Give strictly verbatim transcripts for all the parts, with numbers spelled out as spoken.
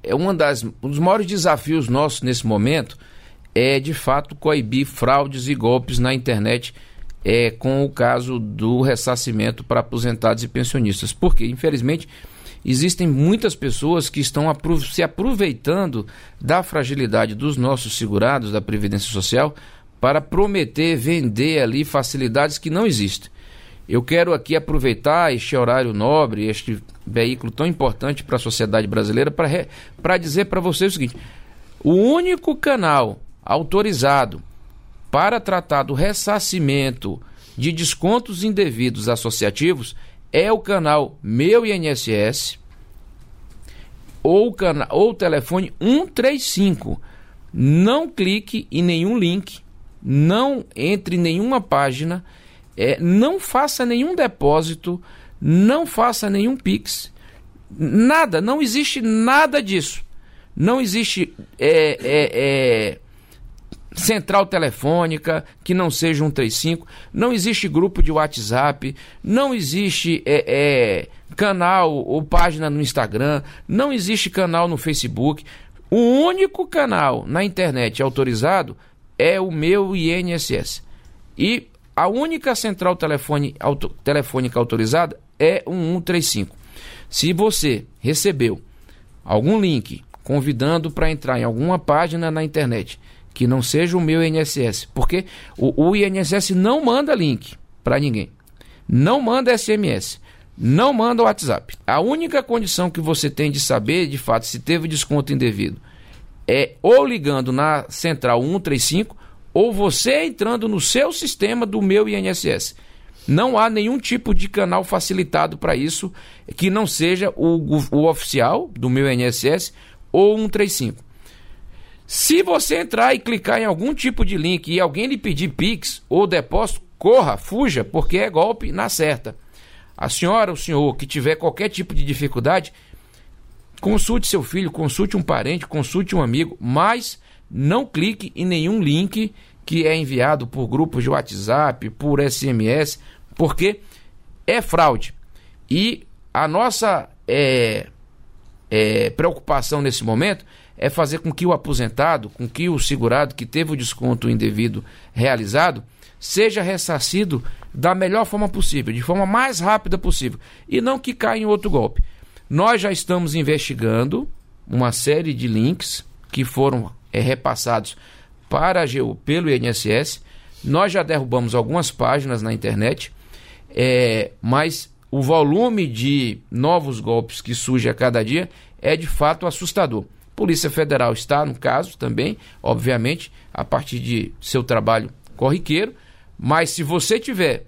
é uma das, um dos maiores desafios nossos nesse momento é, de fato, coibir fraudes e golpes na internet, é, com o caso do ressarcimento para aposentados e pensionistas. Porque, infelizmente, existem muitas pessoas que estão apro- se aproveitando da fragilidade dos nossos segurados da Previdência Social para prometer vender ali facilidades que não existem. Eu quero aqui aproveitar este horário nobre, este veículo tão importante para a sociedade brasileira, para dizer para vocês o seguinte: o único canal autorizado para tratar do ressarcimento de descontos indevidos associativos é o canal Meu I N S S ou, cana- ou o telefone cento e trinta e cinco. Não clique em nenhum link, não entre em nenhuma página, é, não faça nenhum depósito, não faça nenhum Pix, nada, não existe nada disso. Não existe é, é, é, central telefônica que não seja cento e trinta e cinco, não existe grupo de WhatsApp, não existe é, é, canal ou página no Instagram, não existe canal no Facebook. O único canal na internet autorizado é o Meu I N S S. E a única central telefone, auto, telefônica autorizada é o cento e trinta e cinco. Se você recebeu algum link convidando para entrar em alguma página na internet que não seja o Meu I N S S, porque o, o I N S S não manda link para ninguém, não manda S M S, não manda WhatsApp. A única condição que você tem de saber, de fato, se teve desconto indevido é ou ligando na central cento e trinta e cinco ou você entrando no seu sistema do Meu I N S S. Não há nenhum tipo de canal facilitado para isso que não seja o, o, o oficial do Meu I N S S ou cento e trinta e cinco. Se você entrar e clicar em algum tipo de link e alguém lhe pedir Pix ou depósito, corra, fuja, porque é golpe na certa. A senhora, o senhor que tiver qualquer tipo de dificuldade, consulte seu filho, consulte um parente, consulte um amigo, mas não clique em nenhum link que é enviado por grupos de WhatsApp, por S M S, porque é fraude. E a nossa é, é, preocupação nesse momento é fazer com que o aposentado, com que o segurado que teve o desconto indevido realizado, seja ressarcido da melhor forma possível, de forma mais rápida possível, e não que caia em outro golpe. Nós já estamos investigando uma série de links que foram é, repassados para a AGU pelo I N S S. Nós já derrubamos algumas páginas na internet, é, mas o volume de novos golpes que surge a cada dia é de fato assustador. Polícia Federal está no caso também, obviamente, a partir de seu trabalho corriqueiro, mas se você tiver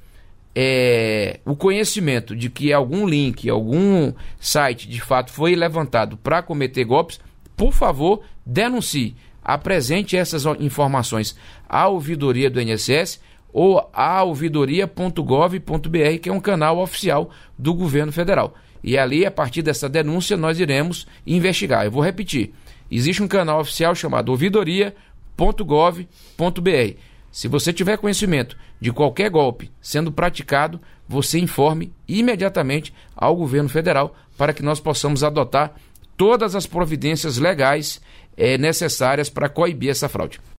é, o conhecimento de que algum link, algum site de fato foi levantado para cometer golpes, por favor, denuncie, apresente essas informações à ouvidoria do I N S S ou à ouvidoria ponto gov ponto br, que é um canal oficial do governo federal. E ali, a partir dessa denúncia, nós iremos investigar. Eu vou repetir. Existe um canal oficial chamado ouvidoria ponto gov ponto br. Se você tiver conhecimento de qualquer golpe sendo praticado, você informe imediatamente ao governo federal para que nós possamos adotar todas as providências legais eh, necessárias para coibir essa fraude.